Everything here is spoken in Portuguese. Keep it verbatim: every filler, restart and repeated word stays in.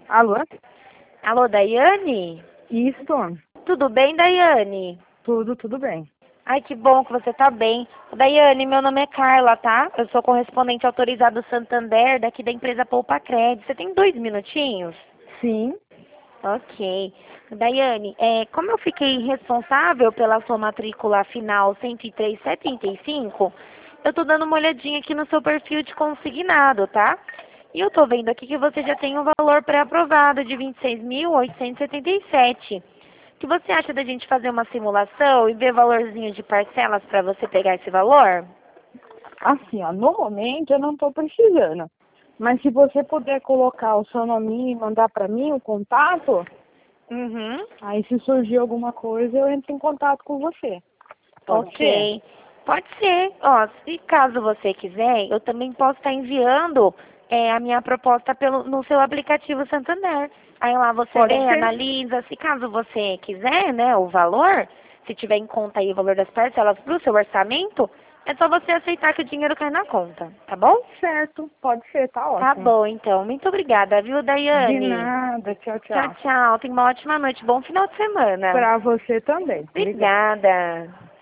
Alô? Alô, Daiane? Isso, Tudo bem, Daiane? tudo, tudo bem. Ai, que bom que você tá bem. Daiane, meu nome é Carla, tá? Eu sou correspondente autorizado Santander, daqui da empresa Poupa Crédito. Você tem dois minutinhos? Sim, Ok. Daiane, é, como eu fiquei responsável pela sua matrícula final cento e três setenta e cinco, eu tô dando uma olhadinha aqui no seu perfil de consignado, tá? E eu tô vendo aqui que você já tem um valor pré-aprovado de vinte e seis mil oitocentos e setenta e sete. O que você acha da gente fazer uma simulação e ver valorzinho de parcelas para você pegar esse valor? assim, ó, no momento eu não estou precisando. Mas se você puder colocar o seu nome e mandar para mim o contato, Uhum. aí se surgir alguma coisa eu entro em contato com você. Pode ser? Ok. Pode ser. Ó, se caso você quiser, eu também posso estar enviando é, a minha proposta pelo, no seu aplicativo Santander. Aí lá você Pode vê, ser. analisa. Se caso você quiser, né, o valor, se tiver em conta aí o valor das parcelas para o seu orçamento, é só você aceitar que o dinheiro cai na conta, tá bom? Certo, pode ser, tá Tá ótimo. bom, então. Muito obrigada, viu, De Daiane? nada, tchau, Tchau, tchau. tchau. Tenha uma ótima noite. Bom final de semana. Para você também. Obrigada. Obrigada.